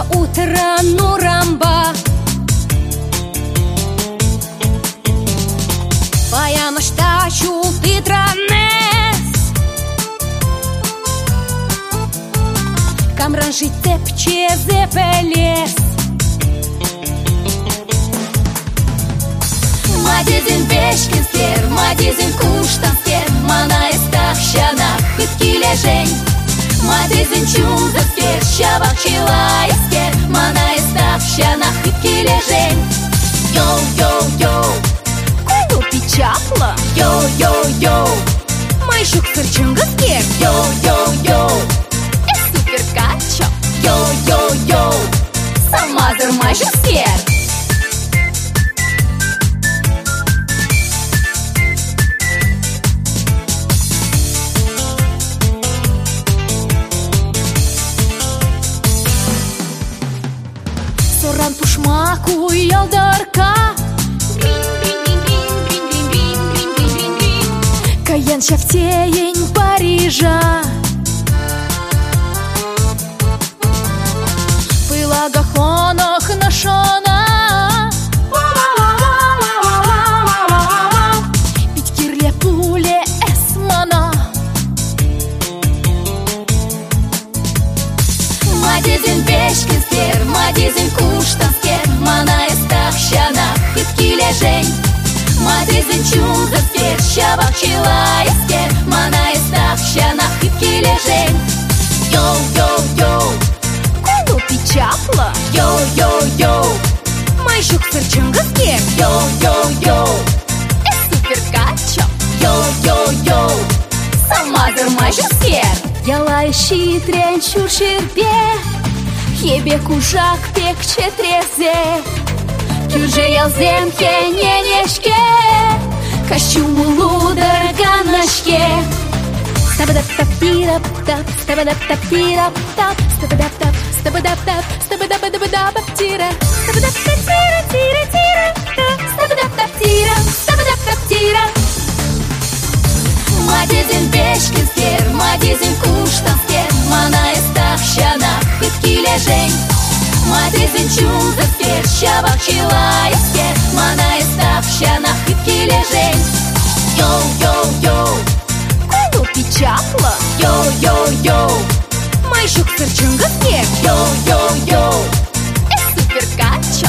Доброе утро, Нурамба. Баяныш тачу Питранес. Камранжи тепче зепелес. Мадезин бешкинскер, мадезин куштанскер, мана эстахщана хыткилежень. Мадезин чунзаскер, щавак чилаескер, мана эстахщана хыткилежень. Йоу-йоу-йоу, куду печапла. Йоу-йоу-йоу, майшук сырчынгаскер. Йоу-йоу-йоу, супер качо. Йоу-йоу-йоу, самазыр майшускер. Соран тушмаку ялдарка. Каян шафтеень Парижа. Пылага хонох нашона. Питкирле пуле эсмана. Мадезин бешкинскер, мадезин куштанскер, мана эстахщана хыткилежень. Мадезин чунзаскер, щавак чилаескер, мана эстахщана хыткилежень. Йоу-йоу-йоу, куду печапла. Йоу-йоу-йоу, майшук сырчынгаскер. Йоу-йоу-йоу, супер качо. Йоу-йоу-йоу, самазыр майшускер. Ялающий трен чурширпе, ебе кужак пекче трезе. Кюрже ялзем хененешке, кощуму лудар ганашке. Стабадап-тап-тирап-тап, стабадап-тап-тирап-тап, стабадап-тап, стабадап-тап, стабадап-дабадабадабаптира. Стабадап-тап-тира-тира-тира, стабадап-тап-тира, стабадап-тап-тира. Мадезин бешкинскер, мадезин куштанскер, мана эстахщана хыткилежень. Мадезин чунзаскер, щавак чилаескер, мана эстахщана хыткилежень. Йоу-йоу-йоу, куду печапла. Йоу-йоу-йоу, майшук сырчынгаскер. Йоу-йоу-йоу, супер кач.